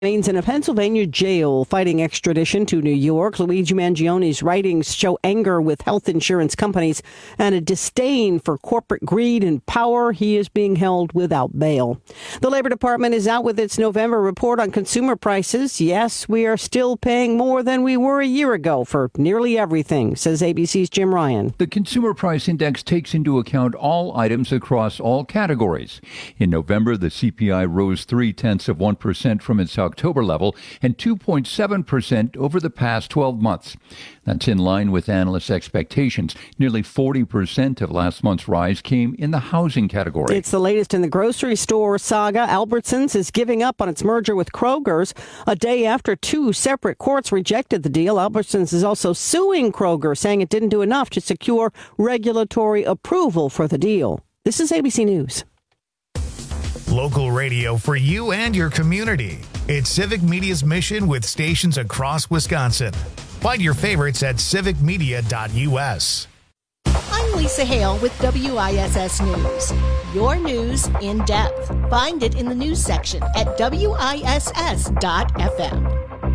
Remains in a Pennsylvania jail fighting extradition to New York. Luigi Mangioni's writings show anger with health insurance companies and a disdain for corporate greed and power. He is being held without bail. The Labor Department is out with its November report on consumer prices. Yes, we are still paying more than we were a year ago for nearly everything, says ABC's Jim Ryan. The Consumer Price Index takes into account all items across all categories. In November, the CPI rose 0.3% from its October level and 2.7% over the past 12 months. That's in line with analysts' expectations. Nearly 40% of last month's rise came in the housing category. It's the latest in the grocery store saga. Albertsons is giving up on its merger with Kroger's a day after two separate courts rejected the deal. Albertsons is also suing Kroger, saying it didn't do enough to secure regulatory approval for the deal. This is ABC News. Local radio for you and your community. It's Civic Media's mission with stations across Wisconsin. Find your favorites at civicmedia.us. I'm Lisa Hale with WISS News. Your news in depth. Find it in the news section at WISS.FM.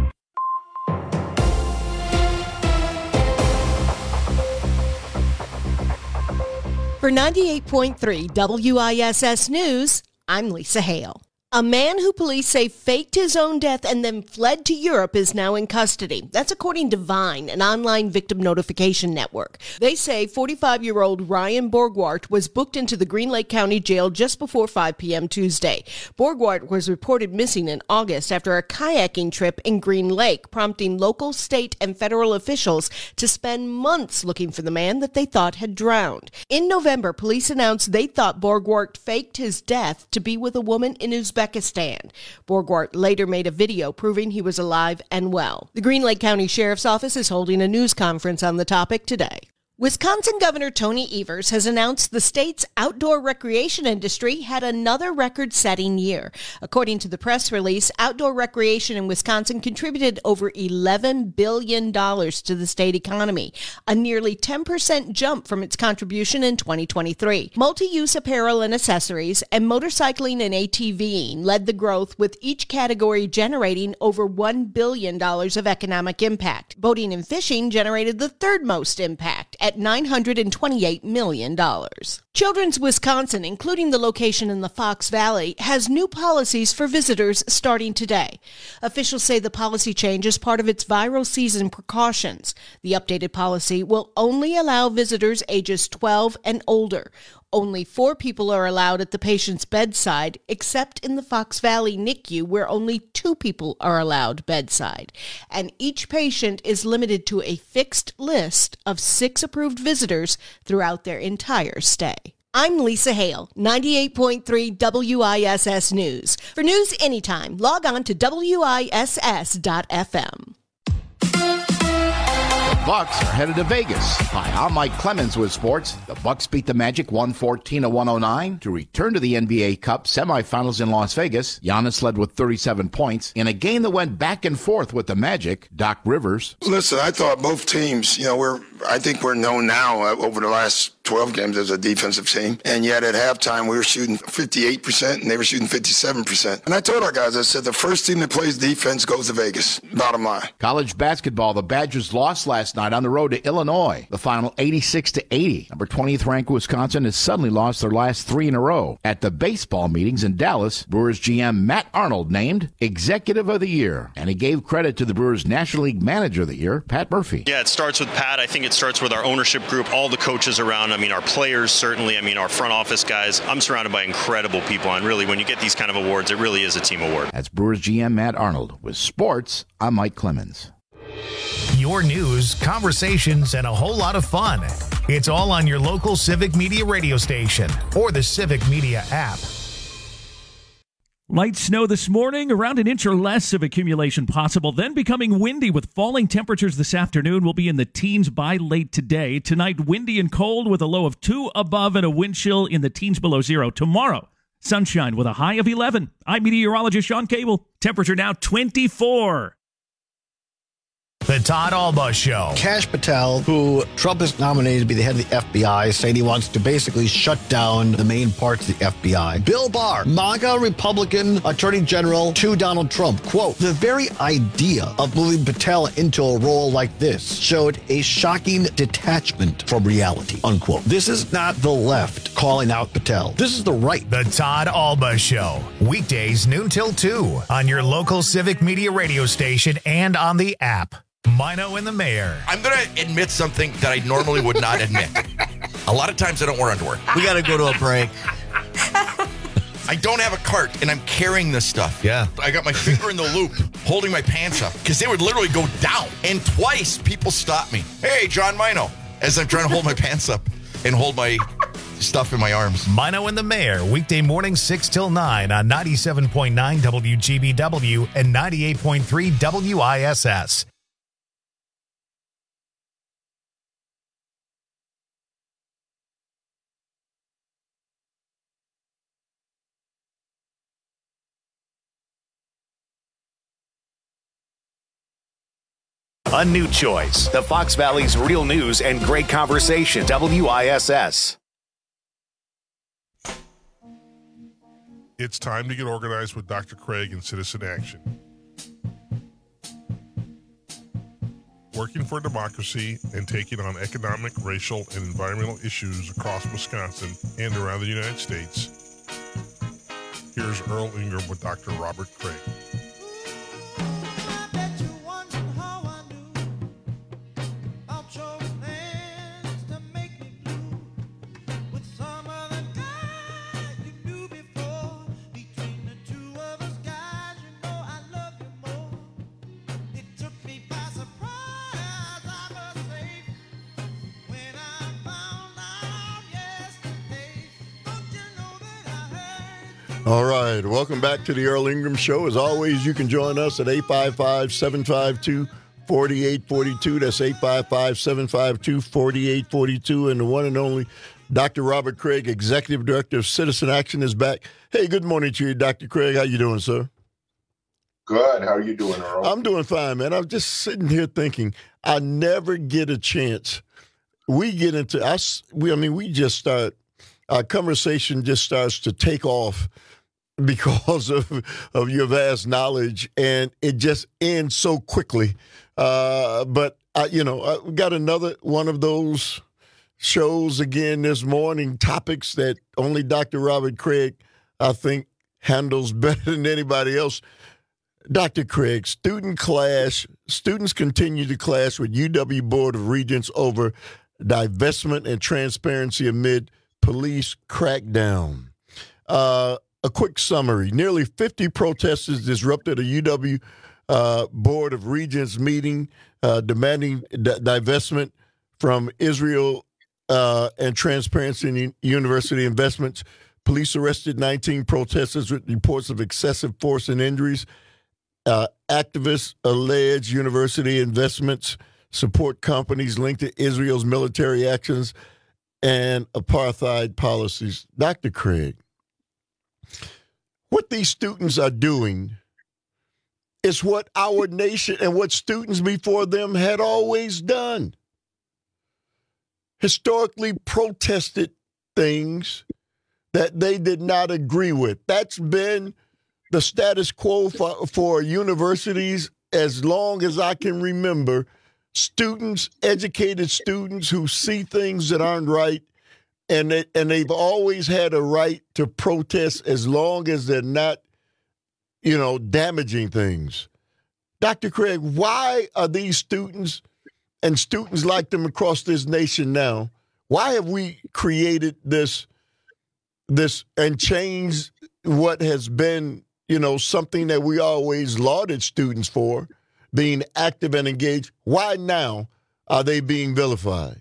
For 98.3 WISS News, I'm Lisa Hale. A man who police say faked his own death and then fled to Europe is now in custody. That's according to Vine, an online victim notification network. They say 45-year-old Ryan Borgwart was booked into the Green Lake County Jail just before 5 p.m. Tuesday. Borgwart was reported missing in August after a kayaking trip in Green Lake, prompting local, state, and federal officials to spend months looking for the man that they thought had drowned. In November, police announced they thought Borgwart faked his death to be with a woman in Uzbekistan. Borgwart later made a video proving he was alive and well. The Green Lake County Sheriff's Office is holding a news conference on the topic today. Wisconsin Governor Tony Evers has announced the state's outdoor recreation industry had another record-setting year. According to the press release, outdoor recreation in Wisconsin contributed over $11 billion to the state economy, a nearly 10% jump from its contribution in 2023. Multi-use apparel and accessories and motorcycling and ATVing led the growth, with each category generating over $1 billion of economic impact. Boating and fishing generated the third most impact, at $928 million. Children's Wisconsin, including the location in the Fox Valley, has new policies for visitors starting today. Officials say the policy change is part of its viral season precautions. The updated policy will only allow visitors ages 12 and older. Only 4 people are allowed at the patient's bedside, except in the Fox Valley NICU, where only 2 people are allowed bedside. And each patient is limited to a fixed list of 6 approved visitors throughout their entire stay. I'm Lisa Hale, 98.3 WISS News. For news anytime, log on to WISS.FM. Bucks are headed to Vegas. Hi, I'm Mike Clemens with sports. The Bucks beat the Magic 114-109 to return to the NBA Cup semifinals in Las Vegas. Giannis led with 37 points in a game that went back and forth with the Magic. Doc Rivers. Listen, I thought both teams, I think we're known now over the last 12 games as a defensive team. And yet at halftime, we were shooting 58% and they were shooting 57%. And I told our guys, I said, the first team that plays defense goes to Vegas. Bottom line. College basketball, the Badgers lost last night on the road to Illinois. The final 86-80. Number 20th ranked Wisconsin has suddenly lost their last 3 in a row. At the baseball meetings in Dallas, Brewers GM Matt Arnold named Executive of the Year. And he gave credit to the Brewers National League Manager of the Year, Pat Murphy. Yeah, it starts with Pat. I think it starts with our ownership group, all the coaches around. Our players, certainly. Our front office guys. I'm surrounded by incredible people. And really, when you get these kind of awards, it really is a team award. That's Brewers GM Matt Arnold. With sports, I'm Mike Clemens. Your news, conversations, and a whole lot of fun. It's all on your local Civic Media radio station or the Civic Media app. Light snow this morning, around an inch or less of accumulation possible, then becoming windy with falling temperatures this afternoon. We'll be in the teens by late today. Tonight, windy and cold with a low of 2 above and a wind chill in the teens below 0. Tomorrow, sunshine with a high of 11. I'm meteorologist Sean Cable. Temperature now 24. The Todd Alba Show. Kash Patel, who Trump has nominated to be the head of the FBI, saying he wants to basically shut down the main parts of the FBI. Bill Barr, MAGA Republican Attorney General to Donald Trump. Quote, the very idea of moving Patel into a role like this showed a shocking detachment from reality, unquote. This is not the left calling out Patel. This is the right. The Todd Alba Show. Weekdays noon till 2 on your local Civic Media radio station and on the app. Mino and the Mayor. I'm going to admit something that I normally would not admit. A lot of times I don't wear underwear. We got to go to a break. I don't have a cart, and I'm carrying this stuff. Yeah. I got my finger in the loop, holding my pants up, because they would literally go down. And twice, people stopped me. Hey, John Mino, as I'm trying to hold my pants up and hold my stuff in my arms. Mino and the Mayor, weekday morning 6 till 9 on 97.9 WGBW and 98.3 WISS. A new choice. The Fox Valley's real news and great conversation. WISS. It's time to get organized with Dr. Craig and Citizen Action. Working for democracy and taking on economic, racial, and environmental issues across Wisconsin and around the United States. Here's Earl Ingram with Dr. Robert Craig. All right, welcome back to the Earl Ingram Show. As always, you can join us at 855-752-4842. That's 855-752-4842. And the one and only Dr. Robert Craig, Executive Director of Citizen Action, is back. Hey, good morning to you, Dr. Craig. How you doing, sir? Good. How are you doing, Earl? I'm doing fine, man. I'm just sitting here thinking, I never get a chance. We get into us. We just start. Our conversation just starts to take off because of your vast knowledge, and it just ends so quickly. But we got another one of those shows again this morning, topics that only Dr. Robert Craig, I think, handles better than anybody else. Dr. Craig, students continue to clash with UW Board of Regents over divestment and transparency amid police crackdown. A quick summary. Nearly 50 protesters disrupted a UW Board of Regents meeting demanding divestment from Israel and transparency in university investments. Police arrested 19 protesters with reports of excessive force and injuries. Activists allege university investments support companies linked to Israel's military actions and apartheid policies. Dr. Craig, what these students are doing is what our nation and what students before them had always done. Historically protested things that they did not agree with. That's been the status quo for universities as long as I can remember. Students, educated students who see things that aren't right, and they've always had a right to protest as long as they're not, damaging things. Dr. Craig, why are these students and students like them across this nation now, why have we created this and changed what has been, something that we always lauded students for, being active and engaged? Why now are they being vilified?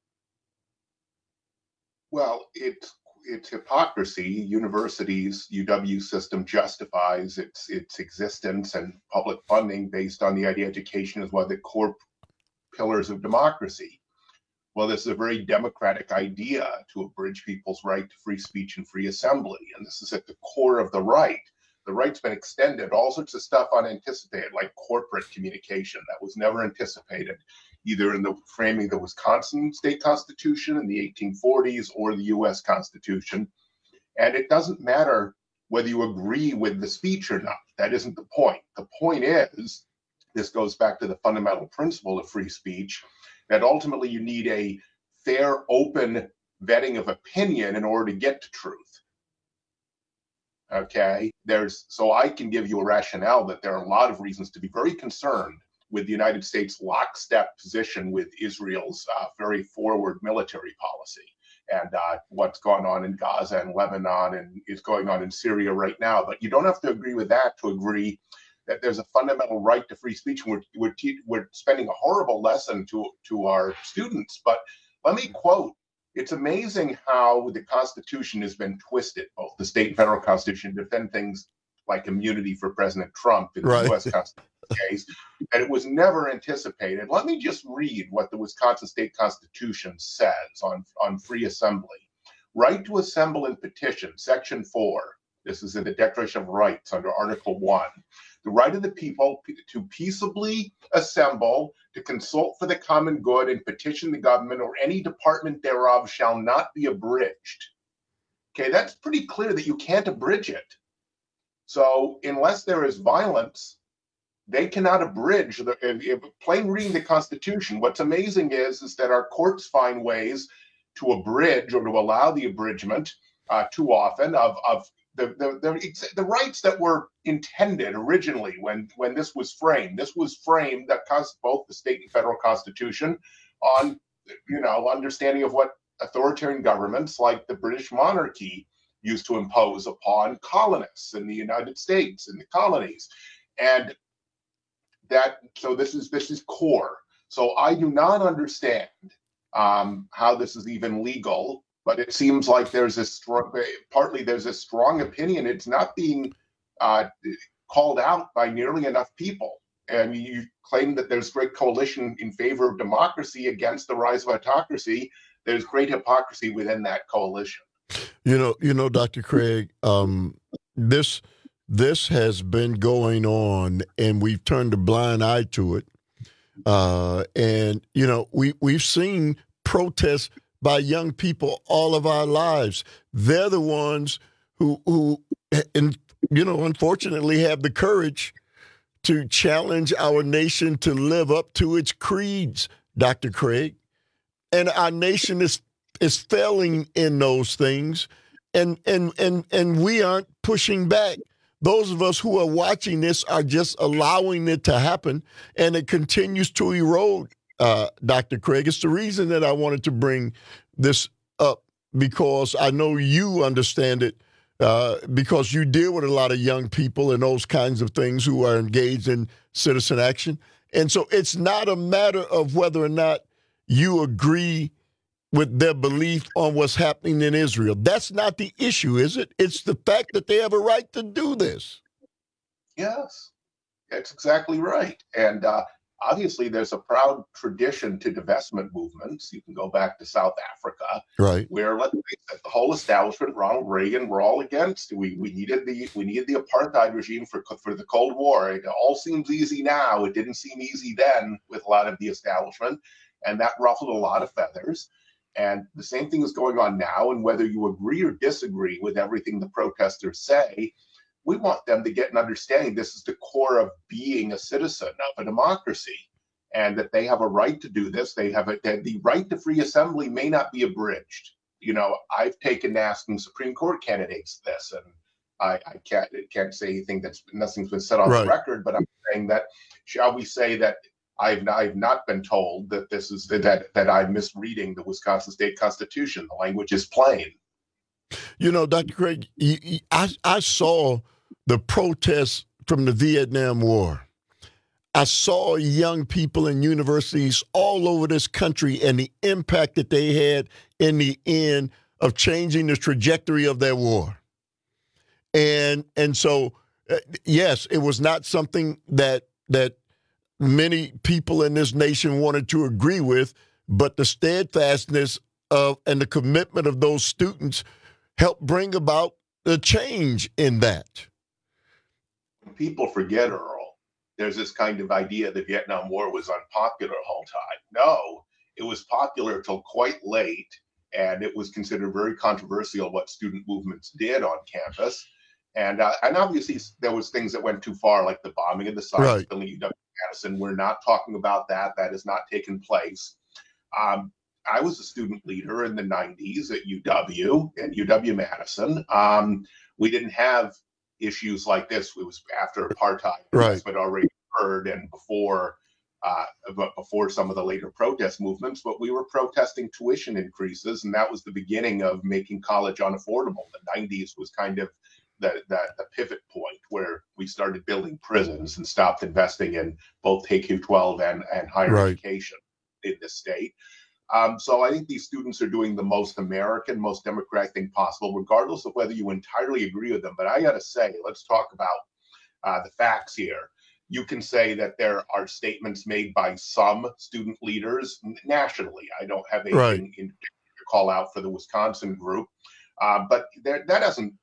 Well, it's hypocrisy. Universities, UW system justifies its existence and public funding based on the idea education is one of the core pillars of democracy. Well, this is a very democratic idea to abridge people's right to free speech and free assembly, and this is at the core of the right. The right's been extended, all sorts of stuff unanticipated, like corporate communication that was never anticipated, either in the framing of the Wisconsin state constitution in the 1840s or the U.S. Constitution. And it doesn't matter whether you agree with the speech or not. That isn't the point. The point is, this goes back to the fundamental principle of free speech, that ultimately you need a fair, open vetting of opinion in order to get to truth. Okay, so I can give you a rationale that there are a lot of reasons to be very concerned with the United States' lockstep position with Israel's very forward military policy and what's going on in Gaza and Lebanon and is going on in Syria right now. But you don't have to agree with that to agree that there's a fundamental right to free speech. We're spending a horrible lesson to our students. But let me quote. It's amazing how the Constitution has been twisted, both the state and federal Constitution, to defend things like immunity for President Trump in the U.S. Constitution case, and it was never anticipated. Let me just read what the Wisconsin State Constitution says on free assembly. Right to assemble and petition, Section 4. This is in the Declaration of Rights under Article 1. The right of the people to peaceably assemble, to consult for the common good, and petition the government or any department thereof shall not be abridged. Okay, that's pretty clear that you can't abridge it. So unless there is violence, they cannot abridge. Plain reading the Constitution, what's amazing is that our courts find ways to abridge or to allow the abridgment too often of the rights that were intended originally when this was framed. This was framed that both the state and federal Constitution on, understanding of what authoritarian governments like the British monarchy used to impose upon colonists in the United States and the colonies. And so this is core. So I do not understand how this is even legal. But it seems like there's a strong opinion. It's not being called out by nearly enough people. And you claim that there's great coalition in favor of democracy against the rise of autocracy. There's great hypocrisy within that coalition. You know, Dr. Craig, this has been going on, and we've turned a blind eye to it. And we've seen protests by young people all of our lives. They're the ones who unfortunately have the courage to challenge our nation to live up to its creeds, Dr. Craig. And our nation is failing in those things, and we aren't pushing back. Those of us who are watching this are just allowing it to happen, and it continues to erode. Dr. Craig, it's the reason that I wanted to bring this up, because I know you understand it, because you deal with a lot of young people and those kinds of things who are engaged in citizen action. And so it's not a matter of whether or not you agree with their belief on what's happening in Israel. That's not the issue, is it? It's the fact that they have a right to do this. Yes, that's exactly right. And obviously, there's a proud tradition to divestment movements. You can go back to South Africa, right, where let's face it, the whole establishment, Ronald Reagan, we're all against. We needed the apartheid regime for the Cold War. It all seems easy now. It didn't seem easy then with a lot of the establishment, and that ruffled a lot of feathers. And the same thing is going on now. And whether you agree or disagree with everything the protesters say, we want them to get an understanding this is the core of being a citizen of a democracy, and that they have a right to do this. They have the right to free assembly may not be abridged. I've taken asking Supreme Court candidates this, and I can't say anything nothing's been said on the record, but I'm saying that, shall we say that I've not been told that this is that I'm misreading the Wisconsin State Constitution. The language is plain. Dr. Craig, I saw the protests from the Vietnam War. I saw young people in universities all over this country and the impact that they had in the end of changing the trajectory of their war. And so, yes, it was not something that many people in this nation wanted to agree with, but the steadfastness of and the commitment of those students helped bring about the change in that. People forget, Earl, there's this kind of idea the Vietnam War was unpopular the whole time. No, it was popular till quite late, and it was considered very controversial what student movements did on campus. And obviously there was things that went too far, like the bombing of the science building at UW-Madison. We're not talking about that. That has not taken place. I was a student leader in the 90s at UW and UW-Madison. We didn't have issues like this. It was after apartheid had already occurred and before some of the later protest movements, but we were protesting tuition increases, and that was the beginning of making college unaffordable. The 90s was kind of the pivot point where we started building prisons and stopped investing in both K-12 and higher education in the state. So I think these students are doing the most American, most democratic thing possible, regardless of whether you entirely agree with them. But I got to say, let's talk about the facts here. You can say that there are statements made by some student leaders nationally. I don't have anything in particular to call out for the Wisconsin group, but that doesn't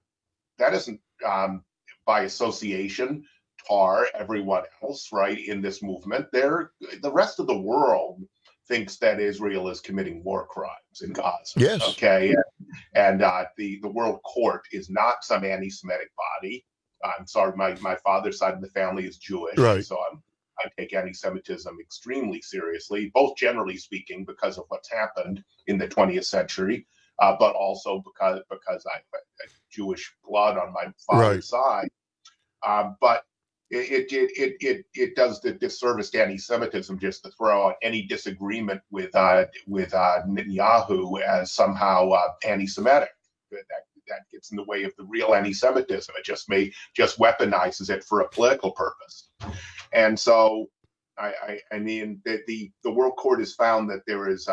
by association tar everyone else in this movement. The rest of the world thinks that Israel is committing war crimes in Gaza. Yes. Okay. And the World Court is not some anti-Semitic body. I'm sorry, my father's side of the family is Jewish, so I take anti-Semitism extremely seriously, both generally speaking because of what's happened in the 20th century, but also because I have Jewish blood on my father's side. But it does the disservice to anti-Semitism just to throw out any disagreement with Netanyahu as somehow anti-Semitic. That gets in the way of the real anti-Semitism. It just weaponizes it for a political purpose. And so, I mean, the World Court has found that there is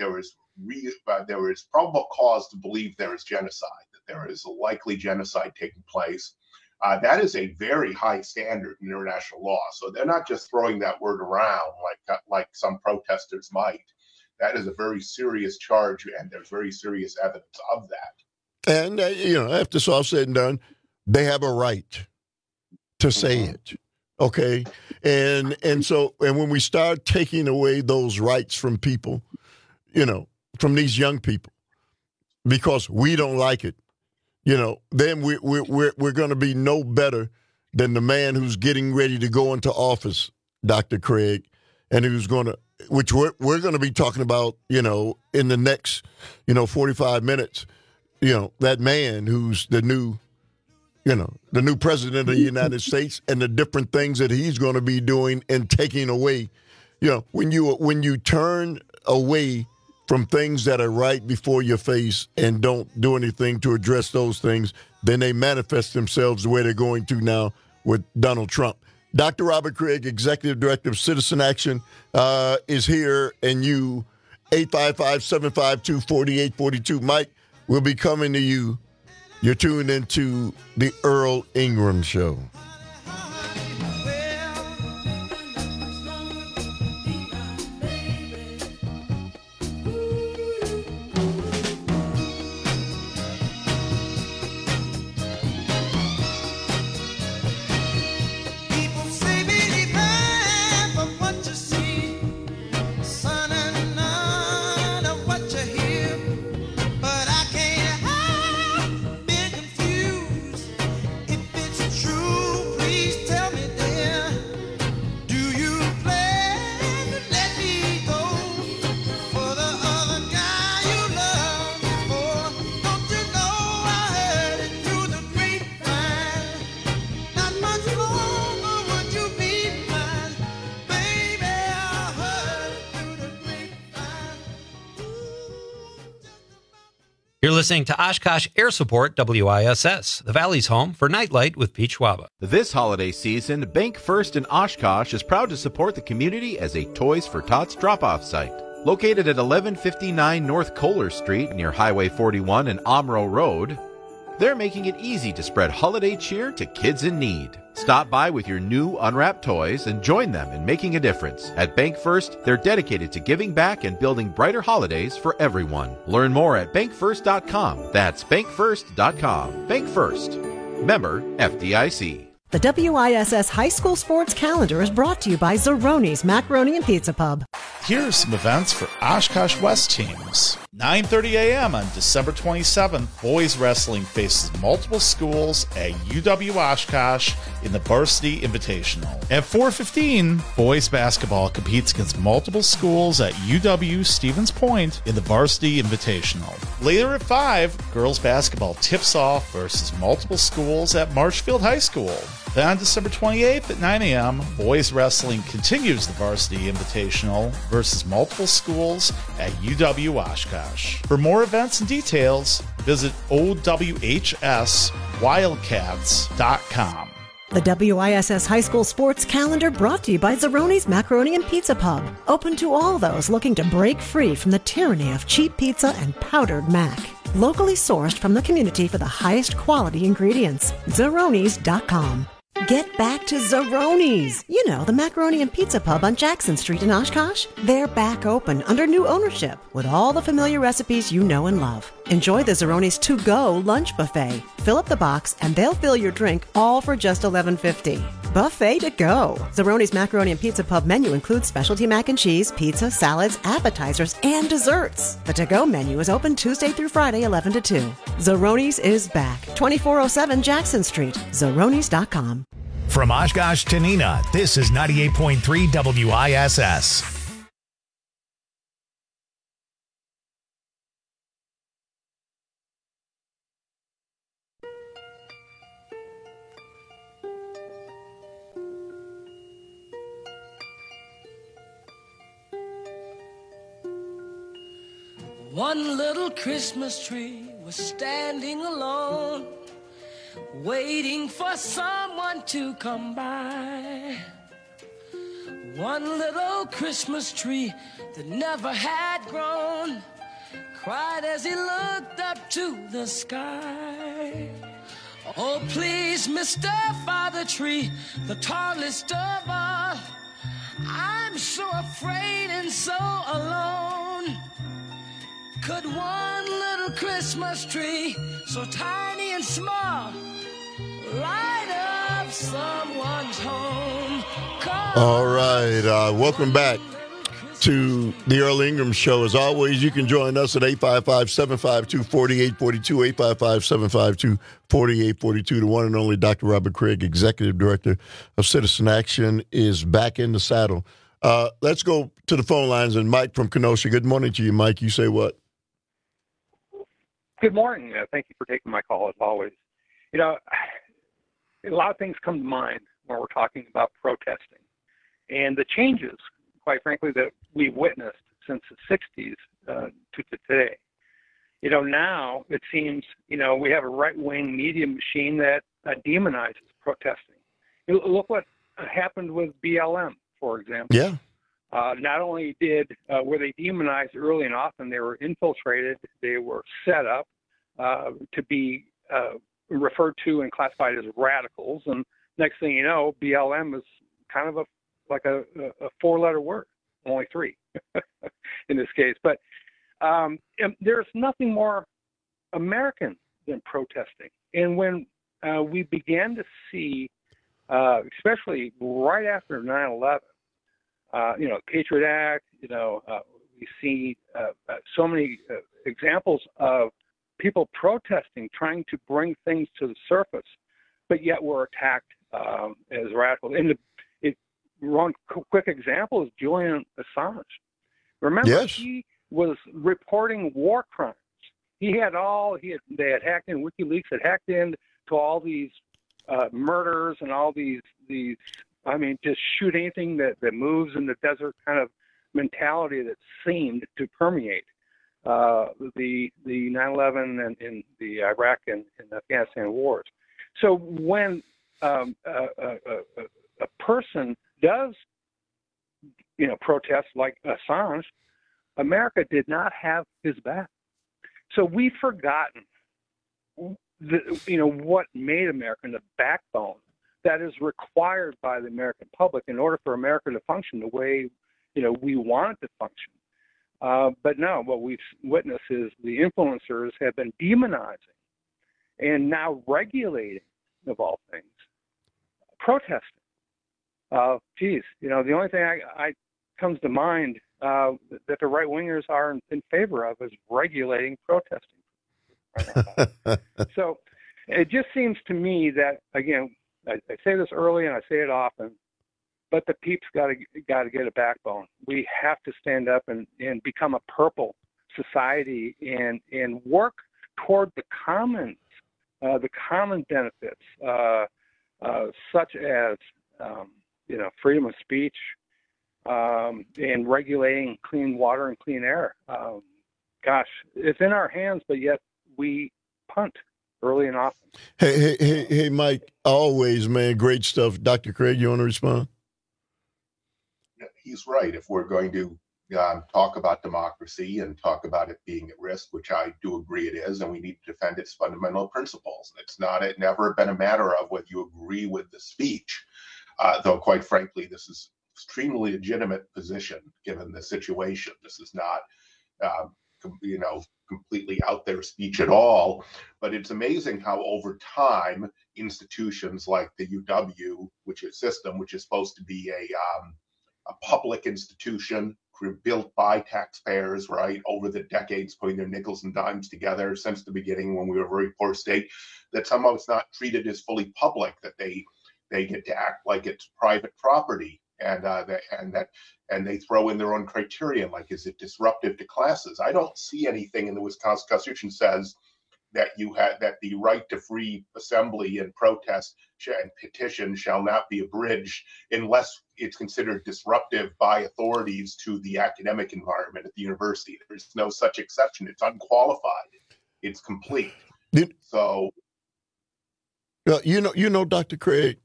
probable cause to believe there is genocide, that there is a likely genocide taking place. That is a very high standard in international law. So they're not just throwing that word around like some protesters might. That is a very serious charge, and there's very serious evidence of that. And, after it's all said and done, they have a right to say it, okay? And when we start taking away those rights from people, from these young people, because we don't like it, then we're going to be no better than the man who's getting ready to go into office, Dr. Craig, and which we're going to be talking about, in the next, 45 minutes. That man who's the new president of the United States and the different things that he's going to be doing and taking away. When you turn away from things that are right before your face and don't do anything to address those things, then they manifest themselves the way they're going to now with Donald Trump. Dr. Robert Craig, Executive Director of Citizen Action, is here, and 855-752-4842. Mike, we'll be coming to you. You're tuned into the Earl Ingram Show. You're listening to Oshkosh Air Support WISS, the Valley's home for Nightlight with Pete Schwaba. This holiday season, Bank First in Oshkosh is proud to support the community as a Toys for Tots drop-off site. Located at 1159 North Kohler Street near Highway 41 and Omro Road, they're making it easy to spread holiday cheer to kids in need. Stop by with your new unwrapped toys and join them in making a difference. At Bank First, they're dedicated to giving back and building brighter holidays for everyone. Learn more at bankfirst.com. That's bankfirst.com. Bank First. Member FDIC. The WISS High School Sports Calendar is brought to you by Zeroni's Macaroni and Pizza Pub. Here are some events for Oshkosh West teams. 9:30 a.m. on December 27th, boys wrestling faces multiple schools at UW Oshkosh in the Varsity Invitational. At 4:15, boys basketball competes against multiple schools at UW Stevens Point in the Varsity Invitational. Later at 5, girls basketball tips off versus multiple schools at Marshfield High School. Then on December 28th at 9 a.m., boys wrestling continues the Varsity Invitational versus multiple schools at UW Oshkosh. For more events and details, visit OWHSWildcats.com. The WISS High School Sports Calendar brought to you by Zeroni's Macaroni and Pizza Pub. Open to all those looking to break free from the tyranny of cheap pizza and powdered mac. Locally sourced from the community for the highest quality ingredients. Zeronis.com. Get back to Zeroni's. You know, the macaroni and pizza pub on Jackson Street in Oshkosh. They're back open under new ownership with all the familiar recipes you know and love. Enjoy the Zeroni's to-go lunch buffet. Fill up the box and they'll fill your drink all for just $11.50. Buffet to go. Zeroni's Macaroni and Pizza Pub menu includes specialty mac and cheese, pizza, salads, appetizers, and desserts. The to-go menu is open Tuesday through Friday, 11 to 2. Zeroni's is back. 2407 Jackson Street. Zeronis.com. From Oshkosh to Neenah, this is 98.3 WISS. One little Christmas tree was standing alone, waiting for someone to come by. One little Christmas tree that never had grown cried as he looked up to the sky. Oh, please, Mr. Father Tree, the tallest of all, I'm so afraid and so alone. Could one little Christmas tree, so tiny and small, light up someone's home? All right, welcome back to the Earl Ingram Show. As always, you can join us at 855-752-4842, 855-752-4842. The one and only Dr. Robert Craig, Executive Director of Citizen Action, is back in the saddle. Let's go to the phone lines, and Mike from Kenosha. Good morning to you, Mike. You say what? Good morning. Thank you for taking my call, as always. You know, a lot of things come to mind when we're talking about protesting. And the changes, quite frankly, that we've witnessed since the 60s to today. You know, now it seems, you know, we have a right-wing media machine that demonizes protesting. Look what happened with BLM, for example. Yeah. Not only were they demonized early and often, they were infiltrated, they were set up to be referred to and classified as radicals. And next thing you know, BLM is kind of like a four-letter word, only three in this case. But there's nothing more American than protesting. And when we began to see, especially right after 9/11, you know, Patriot Act, you know, we see so many examples of people protesting, trying to bring things to the surface, but yet we're attacked as radicals. And one quick example is Julian Assange. Remember, he was reporting war crimes. They had hacked in, WikiLeaks had hacked into all these murders and all these I mean, just shoot anything that moves in the desert kind of mentality that seemed to permeate the 9/11 and the Iraq and Afghanistan wars. So when a person does, you know, protest like Assange, America did not have his back. So we've forgotten, what made America the backbone that is required by the American public in order for America to function the way, you know, we want it to function. But no, what we've witnessed is the influencers have been demonizing and now regulating, of all things, protesting. The only thing I comes to mind that the right wingers are in favor of is regulating protesting. So it just seems to me that, again, I say this early and I say it often, but the peeps got to get a backbone. We have to stand up and become a purple society and work toward the common benefits, such as freedom of speech, and regulating clean water and clean air. It's in our hands, but yet we punt early and often. Hey, Mike, always, man, great stuff. Dr. Craig, you want to respond? He's right. If we're going to talk about democracy and talk about it being at risk, which I do agree it is, and we need to defend its fundamental principles. It never been a matter of whether you agree with the speech, though quite frankly, this is extremely legitimate position given the situation. This is not, completely out there speech at all. But it's amazing how over time, institutions like the UW, which is supposed to be a public institution built by taxpayers, right, over the decades, putting their nickels and dimes together since the beginning when we were a very poor state, that somehow it's not treated as fully public, that they get to act like it's private property, and they throw in their own criterion, like, is it disruptive to classes? I don't see anything in the Wisconsin Constitution says that that the right to free assembly and protest and petition shall not be abridged unless it's considered disruptive by authorities to the academic environment at the university. There's no such exception. It's unqualified. It's complete. So, Dr. Craig,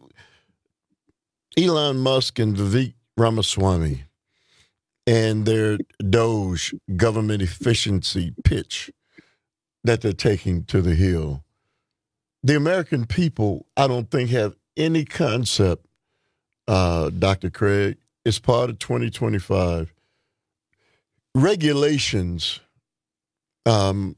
Elon Musk and Vivek Ramaswamy and their Doge government efficiency pitch that they're taking to the Hill. The American people, I don't think, have any concept, Dr. Craig. It's part of 2025. Regulations, have,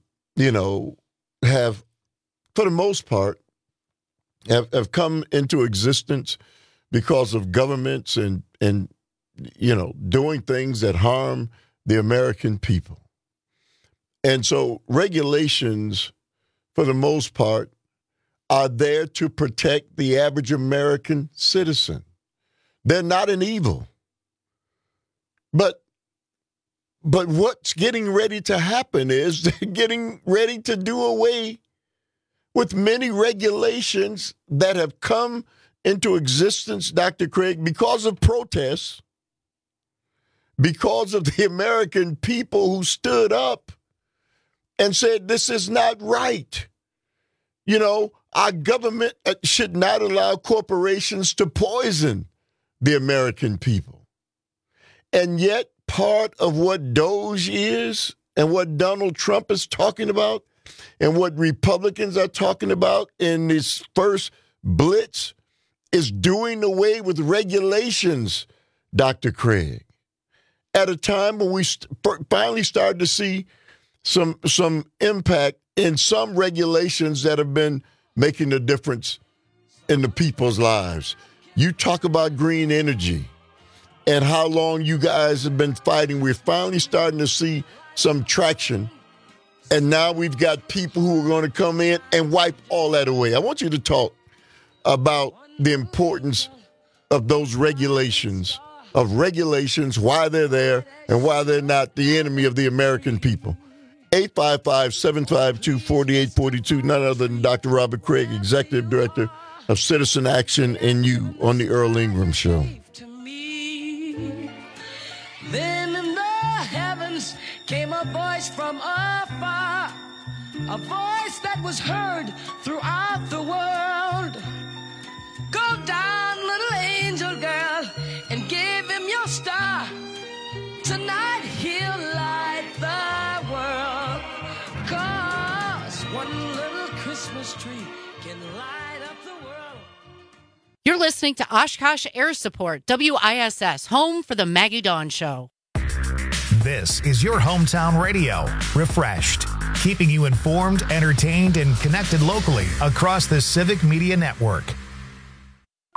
for the most part, have come into existence because of governments and doing things that harm the American people. And so regulations, for the most part, are there to protect the average American citizen. They're not an evil. But what's getting ready to happen is they're getting ready to do away with many regulations that have come into existence, Dr. Craig, because of protests, because of the American people who stood up and said, this is not right. Our government should not allow corporations to poison the American people. And yet, part of what Doge is and what Donald Trump is talking about and what Republicans are talking about in this first blitz is doing away with regulations, Dr. Craig, at a time when we finally started to see some impact in some regulations that have been making a difference in the people's lives. You talk about green energy and how long you guys have been fighting. We're finally starting to see some traction. And now we've got people who are going to come in and wipe all that away. I want you to talk about the importance of those regulations, why they're there, and why they're not the enemy of the American people. 855-752-4842, none other than Dr. Robert Craig, Executive Director of Citizen Action and You on the Earl Ingram Show. Then in the heavens came a voice from afar, a voice that was heard throughout the world. Go down, little angel girl, and give him your star. Tonight he'll light the world. 'Cause one little Christmas tree can light up the world. You're listening to Oshkosh Air Support, WISS, home for the Maggie Dawn Show. This is your hometown radio, Refreshed, keeping you informed, entertained, and connected locally across the Civic Media Network.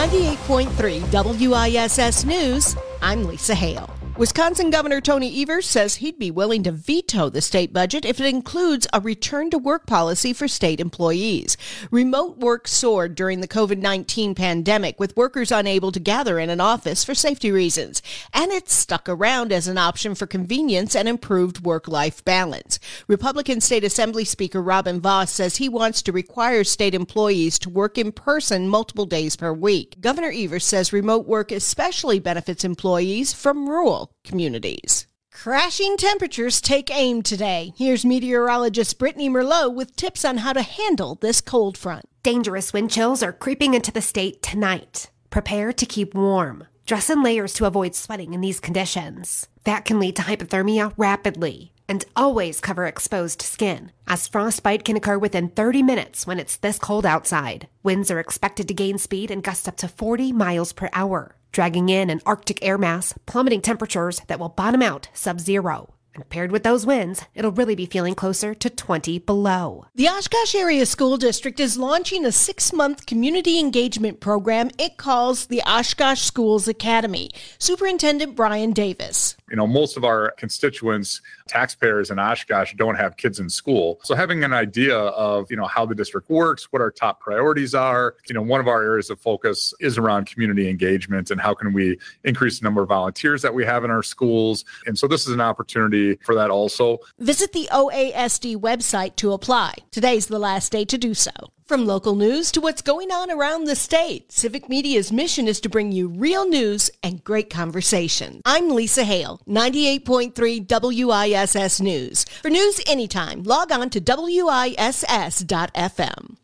98.3 WISS News, I'm Lisa Hale. Wisconsin Governor Tony Evers says he'd be willing to veto the state budget if it includes a return-to-work policy for state employees. Remote work soared during the COVID-19 pandemic, with workers unable to gather in an office for safety reasons, and it's stuck around as an option for convenience and improved work-life balance. Republican State Assembly Speaker Robin Vos says he wants to require state employees to work in person multiple days per week. Governor Evers says remote work especially benefits employees from rural communities. Crashing temperatures take aim today. Here's meteorologist Brittany Merlot with tips on how to handle this cold front. Dangerous wind chills are creeping into the state tonight. Prepare to keep warm. Dress in layers to avoid sweating in these conditions. That can lead to hypothermia rapidly. And always cover exposed skin, as frostbite can occur within 30 minutes when it's this cold outside. Winds are expected to gain speed and gust up to 40 miles per hour, dragging in an Arctic air mass, plummeting temperatures that will bottom out sub-zero. And paired with those winds, it'll really be feeling closer to 20 below. The Oshkosh Area School District is launching a 6-month community engagement program it calls the Oshkosh Schools Academy. Superintendent Brian Davis. You know, most of our constituents, taxpayers in Oshkosh, don't have kids in school. So having an idea of, how the district works, what our top priorities are, one of our areas of focus is around community engagement and how can we increase the number of volunteers that we have in our schools. And so this is an opportunity for that also. Visit the OASD website to apply. Today's the last day to do so. From local news to what's going on around the state, Civic Media's mission is to bring you real news and great conversation. I'm Lisa Hale, 98.3 WISS News. For news anytime, log on to WISS.FM.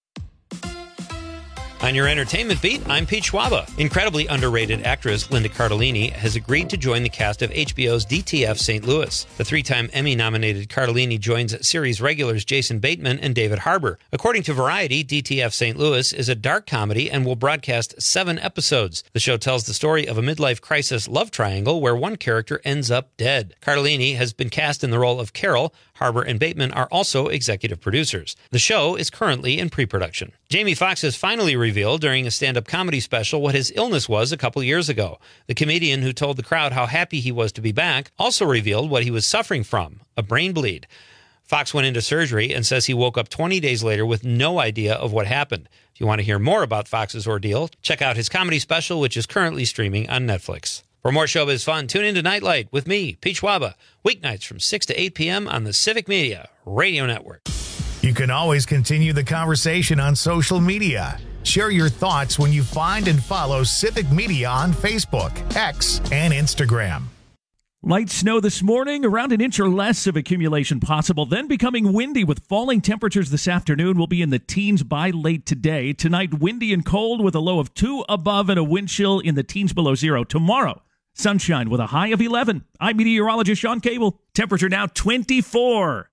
On your entertainment beat, I'm Pete Schwaba. Incredibly underrated actress Linda Cardellini has agreed to join the cast of HBO's DTF St. Louis. The 3-time Emmy-nominated Cardellini joins series regulars Jason Bateman and David Harbour. According to Variety, DTF St. Louis is a dark comedy and will broadcast 7 episodes. The show tells the story of a midlife crisis love triangle where one character ends up dead. Cardellini has been cast in the role of Carol. Harbour and Bateman are also executive producers. The show is currently in pre-production. Jamie Foxx has finally revealed during a stand-up comedy special what his illness was a couple years ago. The comedian who told the crowd how happy he was to be back also revealed what he was suffering from, a brain bleed. Fox went into surgery and says he woke up 20 days later with no idea of what happened. If you want to hear more about Fox's ordeal, check out his comedy special, which is currently streaming on Netflix. For more showbiz fun, tune into Nightlight with me, Pete Schwaba, weeknights from 6 to 8 p.m. on the Civic Media Radio Network. You can always continue the conversation on social media. Share your thoughts when you find and follow Civic Media on Facebook, X, and Instagram. Light snow this morning, around an inch or less of accumulation possible, then becoming windy with falling temperatures this afternoon. Will be in the teens by late today. Tonight, windy and cold with a low of 2 above and a wind chill in the teens below 0. Tomorrow, sunshine with a high of 11. I'm meteorologist Sean Cable. Temperature now 24.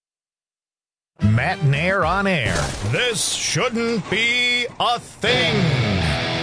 Matt Nair on air. This shouldn't be a thing.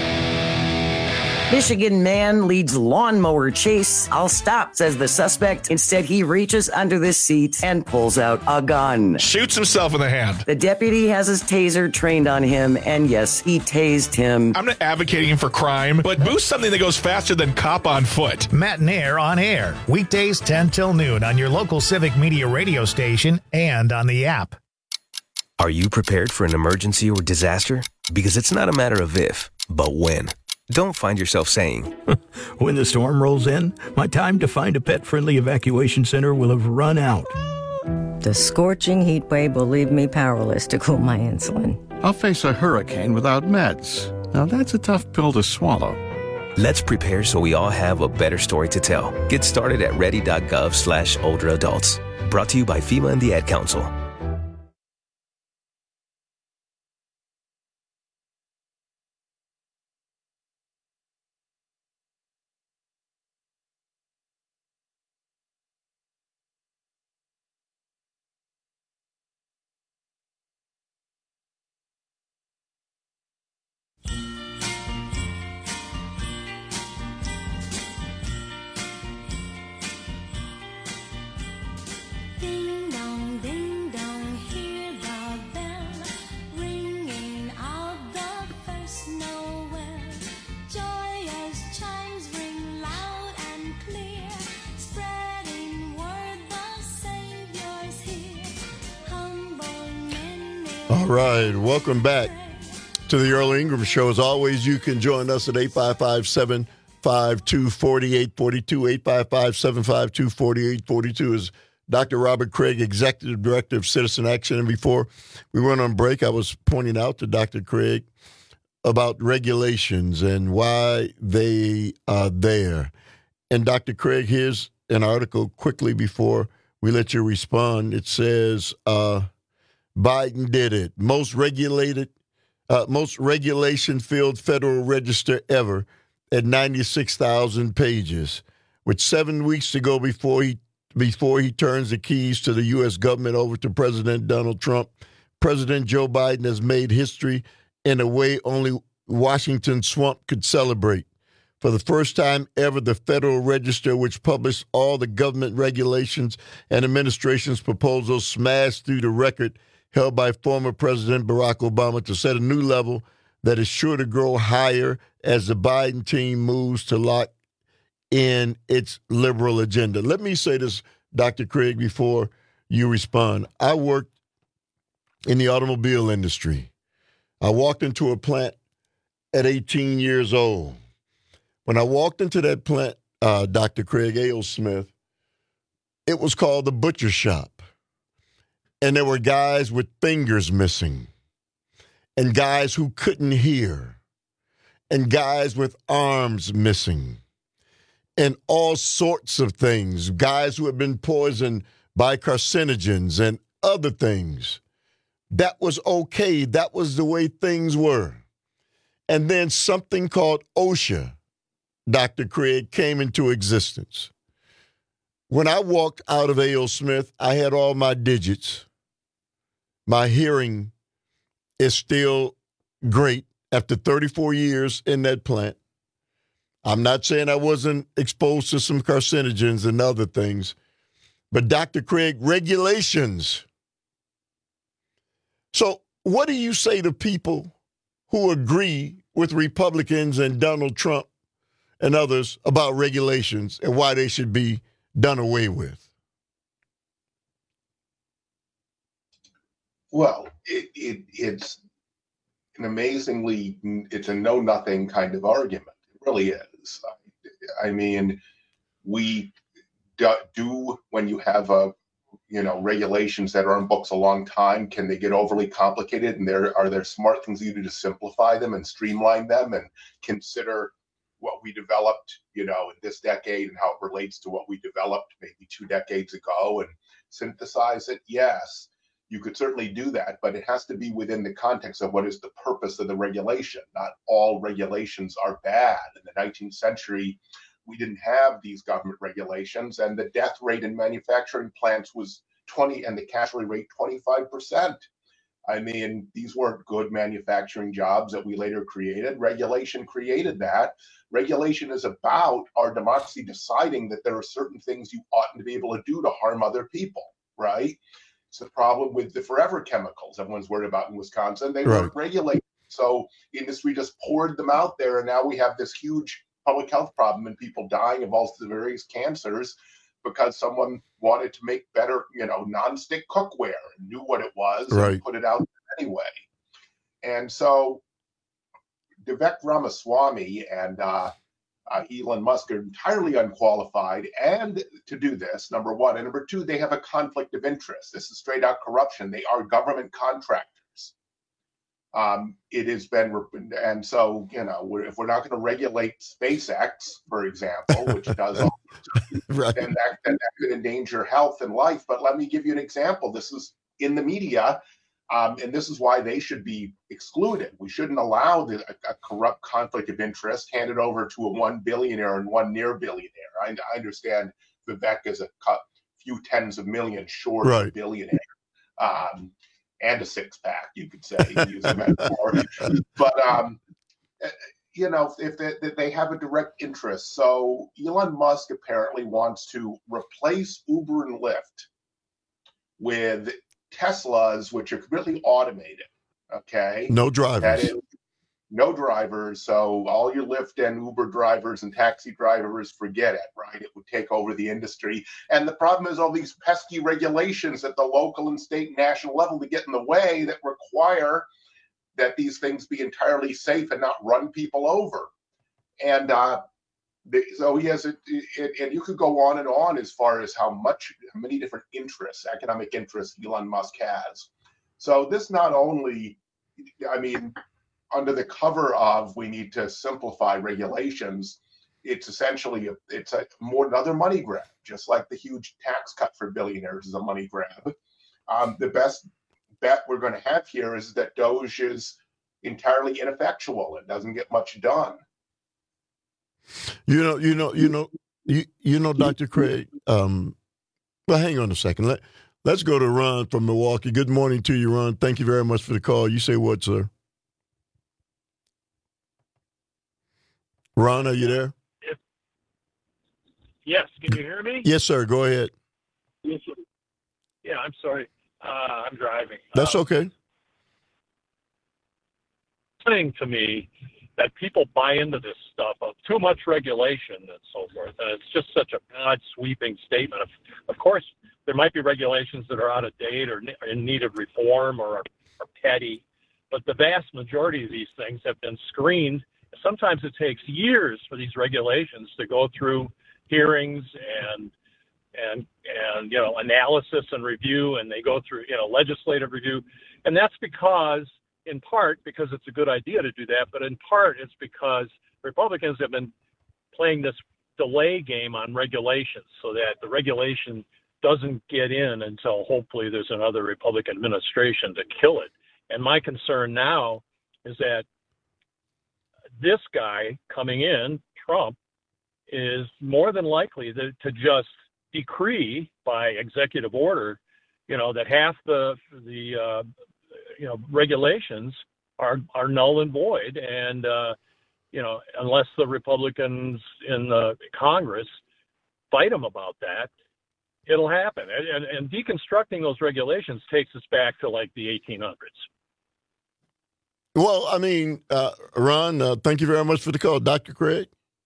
Michigan man leads lawnmower chase. I'll stop, says the suspect. Instead, he reaches under the seat and pulls out a gun. Shoots himself in the hand. The deputy has his taser trained on him, and yes, he tased him. I'm not advocating for crime, but boost something that goes faster than cop on foot. Matt Nair on air. Weekdays 10 till noon on your local Civic Media radio station and on the app. Are you prepared for an emergency or disaster? Because it's not a matter of if, but when. Don't find yourself saying, when the storm rolls in, my time to find a pet-friendly evacuation center will have run out. The scorching heat wave will leave me powerless to cool my insulin. I'll face a hurricane without meds. Now that's a tough pill to swallow. Let's prepare so we all have a better story to tell. Get started at ready.gov/older adults. Brought to you by FEMA and the Ad Council. Ding dong, All right, welcome back to the Earl Ingram Show. As always, you can join us at 855-752-4842. 855-752-4842 is Dr. Robert Craig, Executive Director of Citizen Action. And before we went on break, I was pointing out to Dr. Craig about regulations and why they are there. And Dr. Craig, here's an article quickly before we let you respond. It says Biden did it. Most regulation-filled Federal Register ever at 96,000 pages. With 7 weeks to go before he turns the keys to the U.S. government over to President Donald Trump, President Joe Biden has made history in a way only Washington swamp could celebrate. For the first time ever, the Federal Register, which published all the government regulations and administration's proposals, smashed through the record held by former President Barack Obama to set a new level that is sure to grow higher as the Biden team moves to lock in its liberal agenda. Let me say this, Dr. Craig, before you respond. I worked in the automobile industry. I walked into a plant at 18 years old. When I walked into that plant, Dr. Craig A.O. Smith, it was called the butcher shop. And there were guys with fingers missing, and guys who couldn't hear, and guys with arms missing, and all sorts of things, guys who had been poisoned by carcinogens and other things. That was okay. That was the way things were. And then something called OSHA, Dr. Craig, came into existence. When I walked out of A.O. Smith, I had all my digits. My hearing is still great after 34 years in that plant. I'm not saying I wasn't exposed to some carcinogens and other things, but Dr. Craig, regulations. So what do you say to people who agree with Republicans and Donald Trump and others about regulations and why they should be done away with? Well, it's an amazingly, it's a know-nothing kind of argument. It really is. I mean, we do when you have regulations that are in books a long time, can they get overly complicated? And are there smart things you do to simplify them and streamline them and consider what we developed, in this decade and how it relates to what we developed maybe 2 decades ago and synthesize it? Yes. You could certainly do that, but it has to be within the context of what is the purpose of the regulation. Not all regulations are bad. In the 19th century, we didn't have these government regulations, and the death rate in manufacturing plants was 20, and the casualty rate 25%. I mean, these weren't good manufacturing jobs that we later created. Regulation created that. Regulation is about our democracy deciding that there are certain things you oughtn't to be able to do to harm other people, right? It's the problem with the forever chemicals everyone's worried about in Wisconsin. They weren't regulated. So industry just poured them out there, and now we have this huge public health problem and people dying of all the various cancers because someone wanted to make better, nonstick cookware and knew what it was and put it out anyway. And so Vivek Ramaswamy and Elon Musk are entirely unqualified and to do this, number one. And number two, they have a conflict of interest. This is straight out corruption. They are government contractors. It has been, and so, if we're not going to regulate SpaceX, for example, which does all then that could endanger health and life. But let me give you an example. This is in the media. And this is why they should be excluded. We shouldn't allow a corrupt conflict of interest handed over to a one billionaire and one near billionaire. I understand Vivek is a few tens of millions short of a billionaire, and a six-pack, you could say, to use a metaphor. But, if they have a direct interest. So Elon Musk apparently wants to replace Uber and Lyft with Teslas, which are completely automated, okay? No drivers. no drivers. So all your Lyft and Uber drivers and taxi drivers, forget it, right? It would take over the industry. And the problem is all these pesky regulations at the local and state and national level to get in the way that require that these things be entirely safe and not run people over. And so he has it, and you could go on and on as far as how many different interests, economic interests Elon Musk has. So this not only, I mean, under the cover of we need to simplify regulations, it's essentially another money grab, just like the huge tax cut for billionaires is a money grab. The best bet we're going to have here is that Doge is entirely ineffectual and doesn't get much done. You know, Dr. Craig. Well, hang on a second. Let's go to Ron from Milwaukee. Good morning to you, Ron. Thank you very much for the call. You say what, sir? Ron, are you there? Yes. Can you hear me? Yes, sir. Go ahead. Yes, sir. Yeah, I'm sorry. I'm driving. That's okay. Saying to me that people buy into this stuff of too much regulation and so forth, and it's just such a broad, sweeping statement. Of course, there might be regulations that are out of date or in need of reform or are petty, but the vast majority of these things have been screened. Sometimes it takes years for these regulations to go through hearings and analysis and review, and they go through legislative review, and that's in part because it's a good idea to do that, but in part it's because Republicans have been playing this delay game on regulations so that the regulation doesn't get in until hopefully there's another Republican administration to kill it. And my concern now is that this guy coming in, Trump, is more than likely to just decree by executive order, that half the regulations are null and void, and unless the Republicans in the Congress fight him about that, it'll happen. And deconstructing those regulations takes us back to like the 1800s. Well, I mean, Ron, thank you very much for the call. Dr. Craig?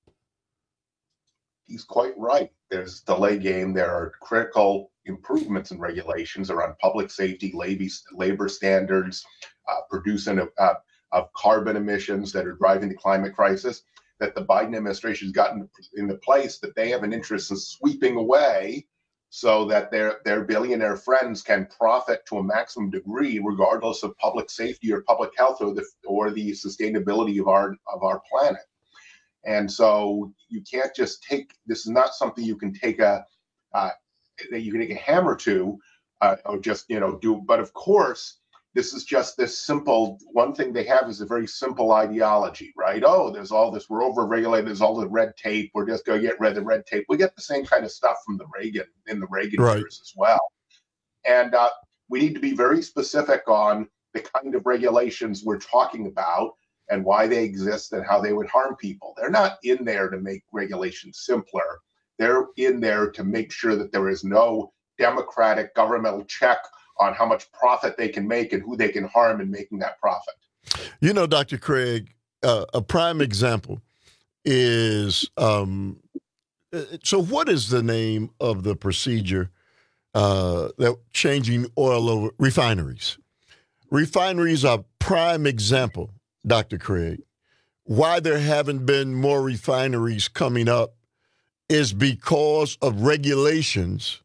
He's quite right. There's delay game. There are critical improvements in regulations around public safety, labor standards, producing of carbon emissions that are driving the climate crisis, that the Biden administration has gotten into place that they have an interest in sweeping away so that their billionaire friends can profit to a maximum degree, regardless of public safety or public health or the sustainability of our planet. And so you can't just this is not something you can take that you can take a hammer to or just do. But of course, this is just this simple. One thing they have is a very simple ideology, right? Oh, there's all this. We're over-regulated. There's all the red tape. We're just going to get rid of the red tape. We get the same kind of stuff from the Reagan years as well. And we need to be very specific on the kind of regulations we're talking about and why they exist and how they would harm people. They're not in there to make regulations simpler. They're in there to make sure that there is no democratic governmental check on how much profit they can make and who they can harm in making that profit. Dr. Craig, a prime example is, so what is the name of the procedure that changing oil over refineries? Refineries are prime example, Dr. Craig. Why there haven't been more refineries coming up is because of regulations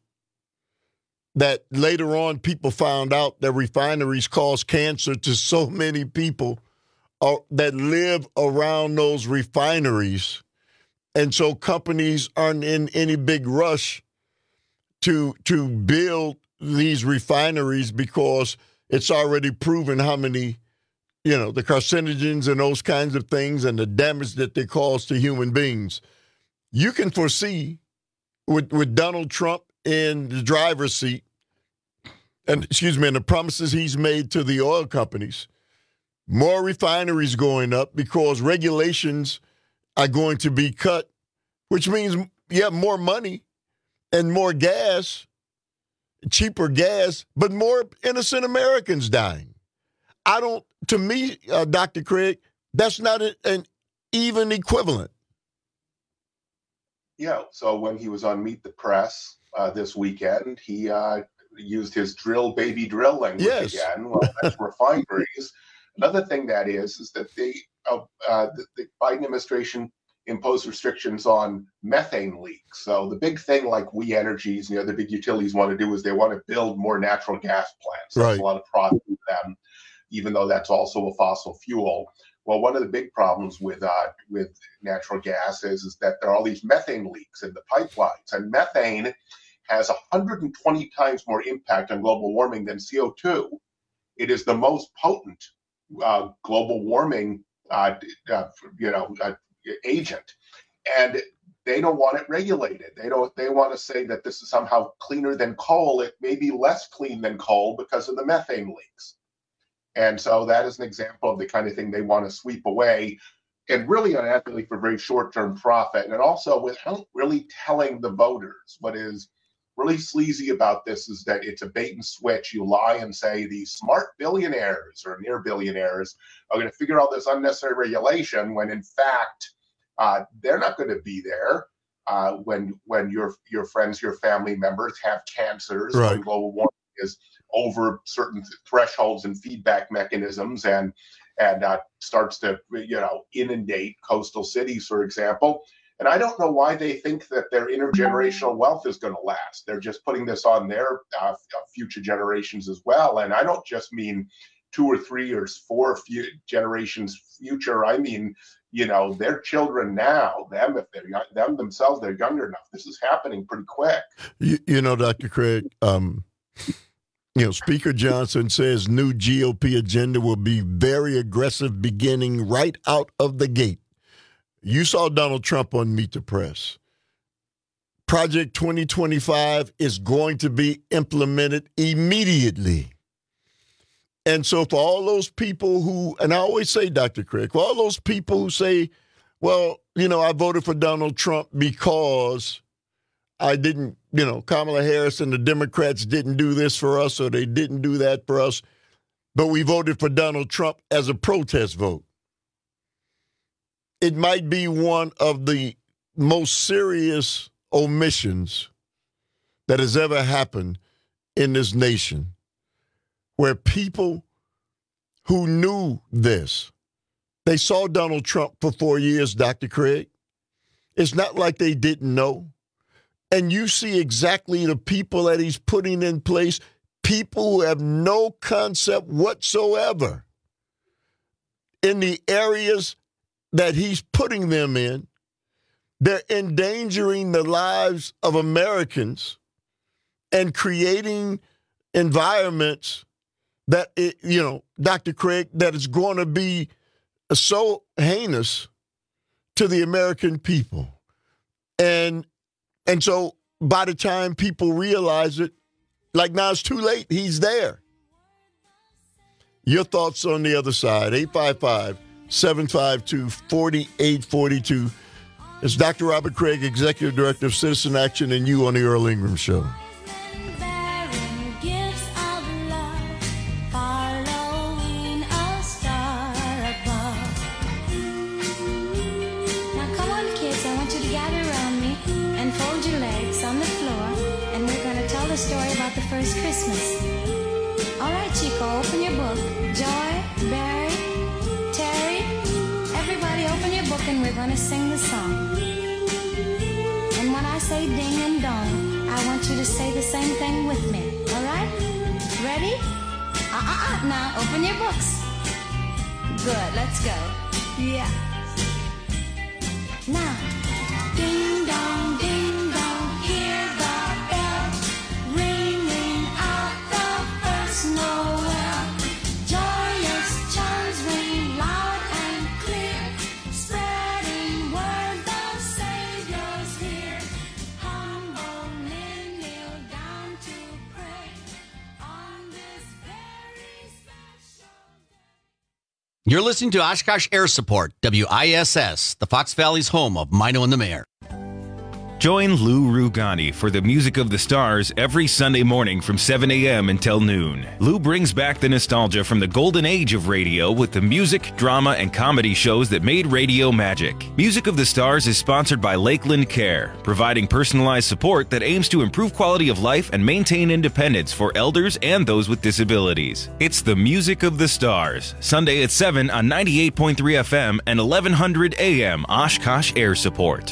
that later on people found out that refineries cause cancer to so many people that live around those refineries. And so companies aren't in any big rush to build these refineries because it's already proven how many, the carcinogens and those kinds of things and the damage that they cause to human beings. You can foresee with Donald Trump in the driver's seat, and the promises he's made to the oil companies, more refineries going up because regulations are going to be cut, which means, more money and more gas, cheaper gas, but more innocent Americans dying. To me, Dr. Craig, That's not an even equivalent. Yeah, so when he was on Meet the Press this weekend, he used his baby drill language again. Well, that's refineries. Another thing that is that the Biden administration imposed restrictions on methane leaks. So the big thing, like We Energies and the other big utilities want to do, is they want to build more natural gas plants. Right. There's a lot of profit for them, even though that's also a fossil fuel. Well, one of the big problems with natural gas is that there are all these methane leaks in the pipelines, and methane has 120 times more impact on global warming than CO2. It is the most potent global warming, agent, and they don't want it regulated. They want to say that this is somehow cleaner than coal. It may be less clean than coal because of the methane leaks. And so that is an example of the kind of thing they want to sweep away, and really unethically for very short-term profit, and also without really telling the voters. What is really sleazy about this is that it's a bait and switch. You lie and say these smart billionaires or near billionaires are going to figure out this unnecessary regulation, when in fact they're not going to be there when your friends, your family members have cancers, right, when global warming is over certain thresholds and feedback mechanisms and starts to inundate coastal cities, for example. And I don't know why they think that their intergenerational wealth is going to last. They're just putting this on their future generations as well. And I don't just mean 2 or 3 or 4 generations future. I mean, their children now, if they're themselves, they're younger enough. This is happening pretty quick. Dr. Craig, Speaker Johnson says new GOP agenda will be very aggressive beginning right out of the gate. You saw Donald Trump on Meet the Press. Project 2025 is going to be implemented immediately. And so for all those people who, and I always say, Dr. Craig, for all those people who say, well, I voted for Donald Trump because I didn't, Kamala Harris and the Democrats didn't do this for us, or they didn't do that for us, but we voted for Donald Trump as a protest vote. It might be one of the most serious omissions that has ever happened in this nation, where people who knew this, they saw Donald Trump for 4 years, Dr. Craig. It's not like they didn't know. And you see exactly the people that he's putting in place, people who have no concept whatsoever in the areas that he's putting them in. They're endangering the lives of Americans and creating environments that, Dr. Craig, that is going to be so heinous to the American people. And so by the time people realize it, like now it's too late, he's there. Your thoughts on the other side, 855-752-4842. It's Dr. Robert Craig, Executive Director of Citizen Action, and you on the Earl Ingram Show. Story about the first Christmas. All right, Chico, open your book. Joy, Barry, Terry, everybody open your book and we're going to sing the song. And when I say ding and dong, I want you to say the same thing with me. All right? Ready? Now open your books. Good, let's go. Yeah. Now, ding dong, ding dong, hear the bell ringing out the first Noel. Joyous chimes ring loud and clear, spreading word the Savior's here. Humble men kneel down to pray on this very special day. You're listening to Oshkosh Air Support, WISS, the Fox Valley's home of Mino and the Mayor. Join Lou Rugani for the Music of the Stars every Sunday morning from 7 a.m. until noon. Lou brings back the nostalgia from the golden age of radio with the music, drama, and comedy shows that made radio magic. Music of the Stars is sponsored by Lakeland Care, providing personalized support that aims to improve quality of life and maintain independence for elders and those with disabilities. It's the Music of the Stars, Sunday at 7 on 98.3 FM and 1100 AM Oshkosh Air Support.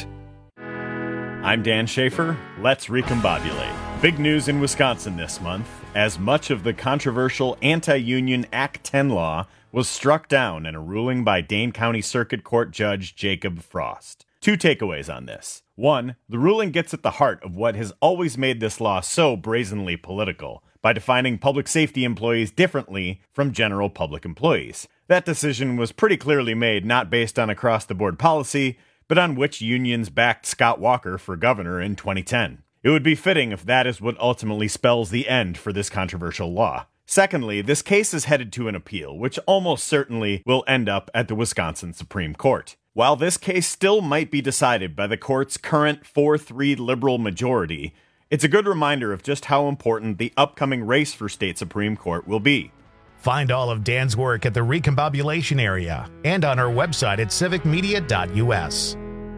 I'm Dan Schaefer. Let's recombobulate. Big news in Wisconsin this month, as much of the controversial anti-union Act 10 law was struck down in a ruling by Dane County Circuit Court Judge Jacob Frost. Two takeaways on this. One, the ruling gets at the heart of what has always made this law so brazenly political, by defining public safety employees differently from general public employees. That decision was pretty clearly made not based on across-the-board policy, but on which unions backed Scott Walker for governor in 2010. It would be fitting if that is what ultimately spells the end for this controversial law. Secondly, this case is headed to an appeal, which almost certainly will end up at the Wisconsin Supreme Court. While this case still might be decided by the court's current 4-3 liberal majority, it's a good reminder of just how important the upcoming race for state Supreme Court will be. Find all of Dan's work at the Recombobulation area and on our website at civicmedia.us.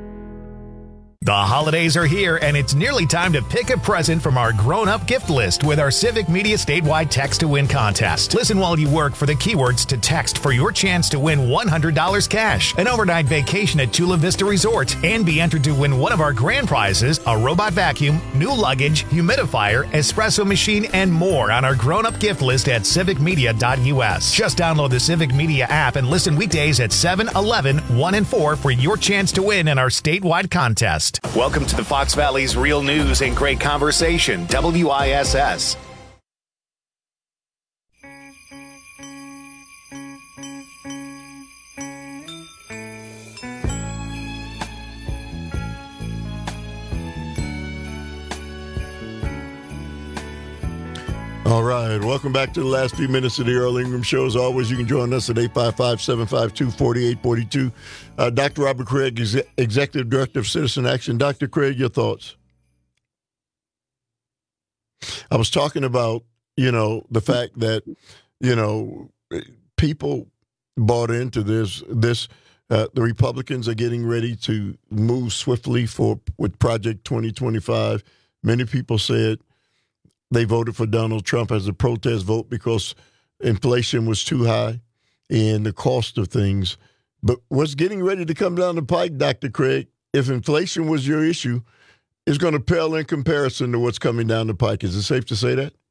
The holidays are here, and it's nearly time to pick a present from our grown-up gift list with our Civic Media statewide Text to Win contest. Listen while you work for the keywords to text for your chance to win $100 cash, an overnight vacation at Chula Vista Resort, and be entered to win one of our grand prizes, a robot vacuum, new luggage, humidifier, espresso machine, and more on our grown-up gift list at civicmedia.us. Just download the Civic Media app and listen weekdays at 7, 11, 1, and 4 for your chance to win in our statewide contest. Welcome to the Fox Valley's real news and great conversation, WISS. All right, welcome back to the last few minutes of the Earl Ingram Show. As always, you can join us at 855-752-4842. Dr. Robert Craig is Executive Director of Citizen Action. Dr. Craig, your thoughts? I was talking about, the fact that, people bought into this. The Republicans are getting ready to move swiftly with Project 2025. Many people said they voted for Donald Trump as a protest vote because inflation was too high and the cost of things. But what's getting ready to come down the pike, Dr. Craig, if inflation was your issue, is going to pale in comparison to what's coming down the pike. Is it safe to say that?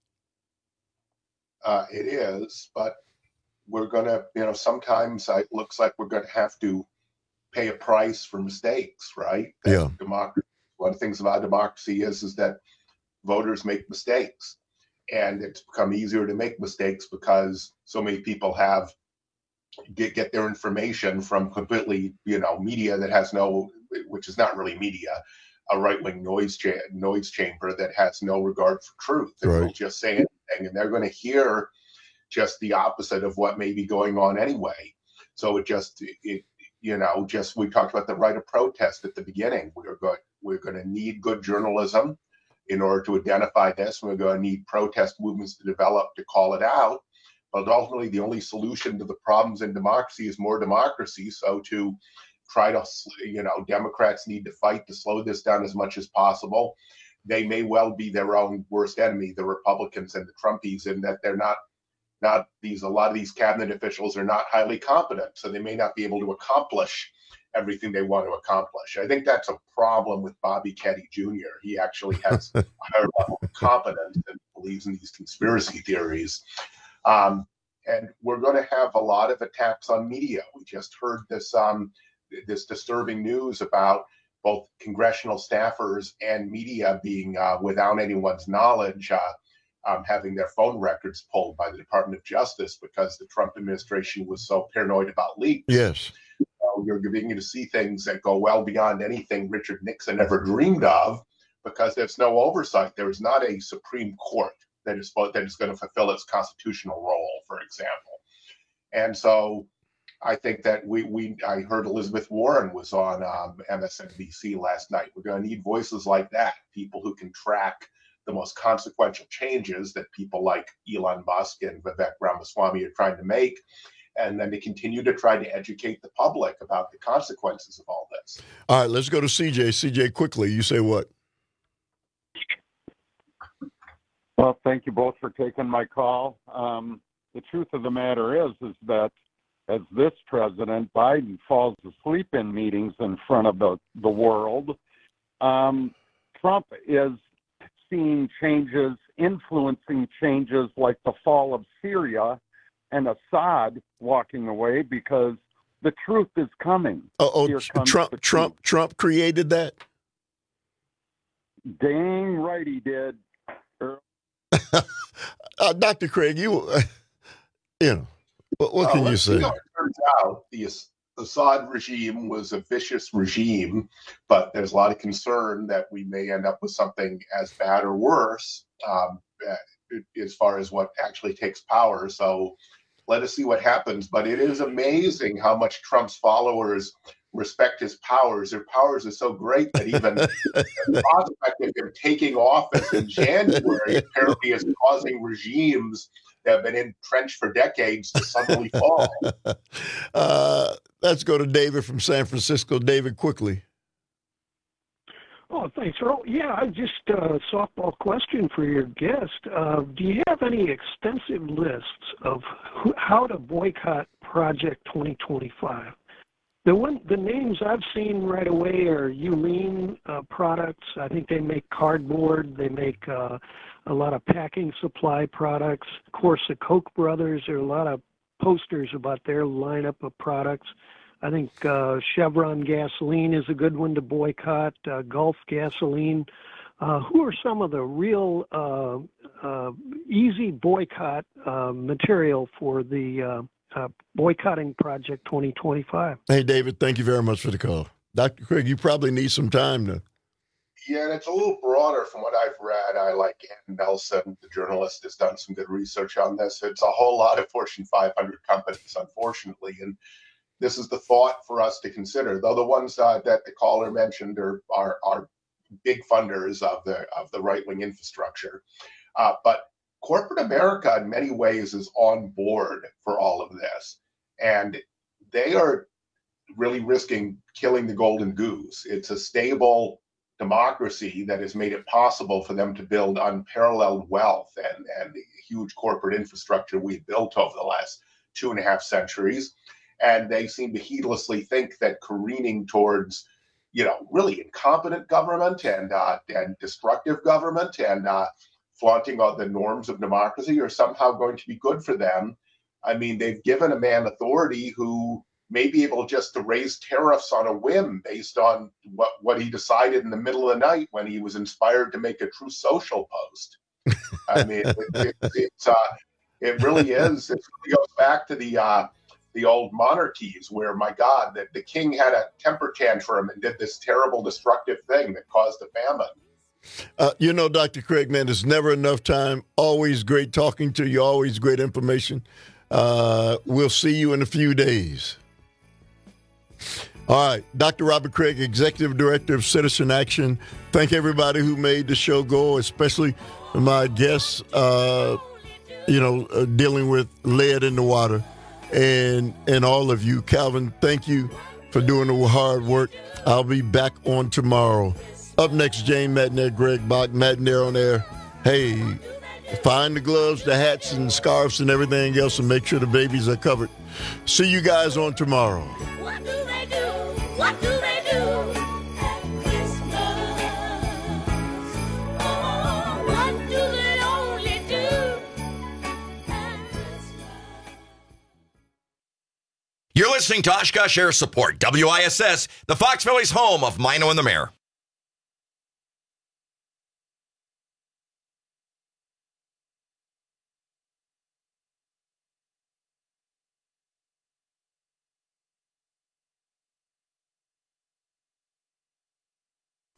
It is, but we're going to, sometimes it looks like we're going to have to pay a price for mistakes, right? Yeah. Democracy. One of the things about democracy is that voters make mistakes, and it's become easier to make mistakes because so many people get their information from completely, media that has which is not really media, a right-wing noise chamber that has no regard for truth. And right. Will just say anything, and they're going to hear just the opposite of what may be going on anyway. So we talked about the right of protest at the beginning. We're going to need good journalism in order to identify this. We're going to need protest movements to develop to call it out. But ultimately, the only solution to the problems in democracy is more democracy. So to try to, Democrats need to fight to slow this down as much as possible. They may well be their own worst enemy, the Republicans and the Trumpies, in that they're not a lot of these cabinet officials are not highly competent. So they may not be able to accomplish everything they want to accomplish. I think that's a problem with Bobby Kennedy Jr. He actually has a higher level of competence and believes in these conspiracy theories. And we're going to have a lot of attacks on media. We just heard this disturbing news about both congressional staffers and media being, without anyone's knowledge, having their phone records pulled by the Department of Justice because the Trump administration was so paranoid about leaks. Yes. You're beginning to see things that go well beyond anything Richard Nixon ever dreamed of because there's no oversight. There is not a Supreme Court that is going to fulfill its constitutional role, for example. And so I think that I heard Elizabeth Warren was on MSNBC last night. We're going to need voices like that, people who can track the most consequential changes that people like Elon Musk and Vivek Ramaswamy are trying to make, and then to continue to try to educate the public about the consequences of all this. All right, let's go to CJ. CJ, quickly, you say what? Well, thank you both for taking my call. The truth of the matter is that as this president, Biden, falls asleep in meetings in front of the world, Trump is seeing changes, influencing changes like the fall of Syria and Assad walking away because the truth is coming. Trump created that? Dang right he did. Dr. Craig, what can you say? It turns out the Assad regime was a vicious regime, but there's a lot of concern that we may end up with something as bad or worse as far as what actually takes power. So let us see what happens. But it is amazing how much Trump's followers respect his powers. Their powers are so great that even the prospect of him taking office in January apparently is causing regimes that have been entrenched for decades to suddenly fall. Let's go to David from San Francisco. David, quickly. Oh, thanks, Earl. Yeah, just a softball question for your guest. Do you have any extensive lists of how to boycott Project 2025? The names I've seen right away are Yulin products. I think they make cardboard. They make a lot of packing supply products. Of course, the Koch brothers, there are a lot of posters about their lineup of products. I think Chevron gasoline is a good one to boycott, Gulf gasoline. Who are some of the real easy boycott material for the boycotting Project 2025? Hey, David, thank you very much for the call. Dr. Craig, you probably need some time to. Yeah, and it's a little broader from what I've read. I like Ann Nelson, the journalist, has done some good research on this. It's a whole lot of Fortune 500 companies, unfortunately, and this is the thought for us to consider. Though the ones that the caller mentioned are big funders of the right-wing infrastructure, but corporate America in many ways is on board for all of this, and they are really risking killing the golden goose. It's a stable democracy that has made it possible for them to build unparalleled wealth and the huge corporate infrastructure we've built over the last 2.5 centuries. And they seem to heedlessly think that careening towards, really incompetent government and destructive government and flaunting all the norms of democracy are somehow going to be good for them. I mean, they've given a man authority who may be able just to raise tariffs on a whim based on what he decided in the middle of the night when he was inspired to make a True Social post. I mean, it really is. It goes back to the old monarchies where, my God, that the king had a temper tantrum and did this terrible destructive thing that caused a famine. Dr. Craig, man, there's never enough time. Always great talking to you. Always great information. We'll see you in a few days. All right. Dr. Robert Craig, Executive Director of Citizen Action. Thank everybody who made the show go, especially my guests, dealing with lead in the water. And all of you. Calvin, thank you for doing the hard work. I'll be back on tomorrow. Up next, Jane Matner, Greg Bach, Matner on air. Hey, find the gloves, the hats, and scarves and everything else and make sure the babies are covered. See you guys on tomorrow. What do they do? What do they do at Christmas? Oh, what do they only do at Christmas? You're listening to Oshkosh Air Support, WISS, the Fox Valley's home of Mino and the Mayor.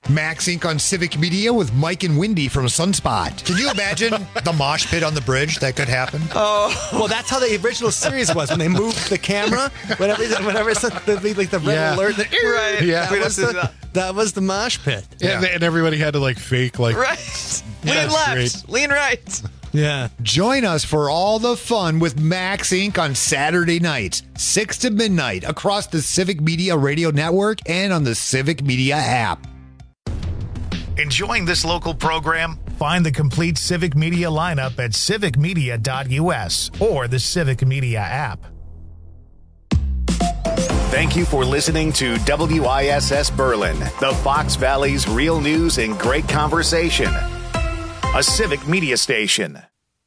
Max Inc. on Civic Media with Mike and Wendy from Sunspot. Can you imagine the mosh pit on the bridge that could happen? Oh, well, that's how the original series was when they moved the camera. Whenever it's the red alert, right? Yeah, that was the mosh pit. Yeah. And everybody had to fake right. Lean left, great. lean right. Yeah. Join us for all the fun with Max Inc. on Saturday nights, 6 to midnight, across the Civic Media Radio Network and on the Civic Media app. Enjoying this local program? Find the complete Civic Media lineup at civicmedia.us or the Civic Media app. Thank you for listening to WISS Berlin, the Fox Valley's real news and great conversation. A Civic Media station.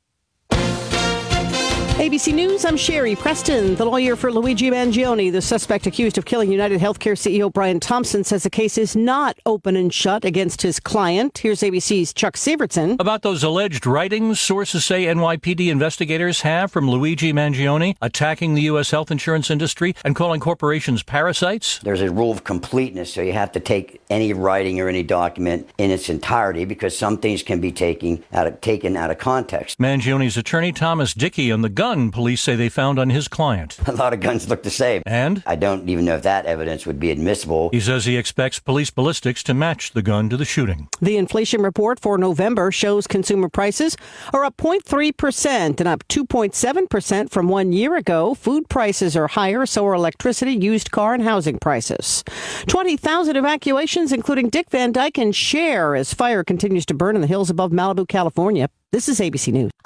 ABC News, I'm Sherry Preston. The lawyer for Luigi Mangione, the suspect accused of killing United Healthcare CEO Brian Thompson, says the case is not open and shut against his client. Here's ABC's Chuck Severson. About those alleged writings, sources say NYPD investigators have from Luigi Mangione attacking the U.S. health insurance industry and calling corporations parasites. There's a rule of completeness, so you have to take any writing or any document in its entirety because some things can be taken out of context. Mangione's attorney, Thomas Dickey, on the gun police say they found on his client. A lot of guns look the same. And? I don't even know if that evidence would be admissible. He says he expects police ballistics to match the gun to the shooting. The inflation report for November shows consumer prices are up 0.3% and up 2.7% from 1 year ago. Food prices are higher, so are electricity, used car, and housing prices. 20,000 evacuations, including Dick Van Dyke and Cher, as fire continues to burn in the hills above Malibu, California. This is ABC News.